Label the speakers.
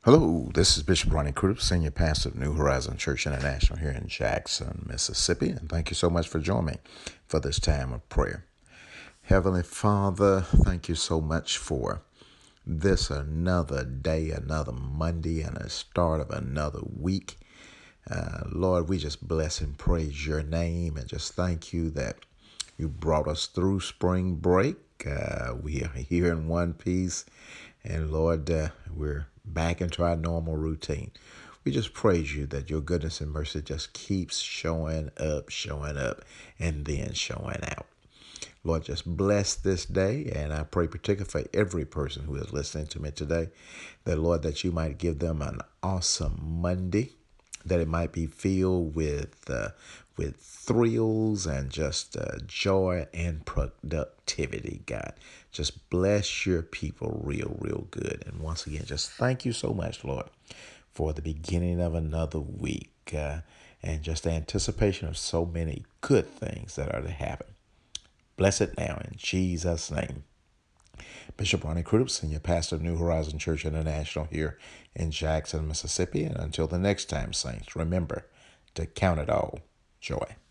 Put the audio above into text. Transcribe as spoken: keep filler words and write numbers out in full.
Speaker 1: Hello, this is Bishop Ronnie Crudup, Senior Pastor of New Horizon Church International here in Jackson, Mississippi. And thank you so much for joining me for this time of prayer. Heavenly Father, thank you so much for this another day, another Monday, and the start of another week. Uh, Lord, we just bless and praise your name and just thank you that you brought us through spring break. Uh, we are here in one piece. And Lord, uh, we're back into our normal routine. We just praise you that your goodness and mercy just keeps showing up, showing up, and then showing out. Lord, just bless this day, and I pray particularly for every person who is listening to me today, that, Lord, that you might give them an awesome Monday, that it might be filled with uh, with thrills and just uh, joy and productivity, God. Just bless your people real, real good. And once again, just thank you so much, Lord, for the beginning of another week uh, and just the anticipation of so many good things that are to happen. Bless it now in Jesus' name. Bishop Ronnie Crudup, Senior Pastor of New Horizon Church International here in Jackson, Mississippi. And until the next time, saints, remember to count it all joy.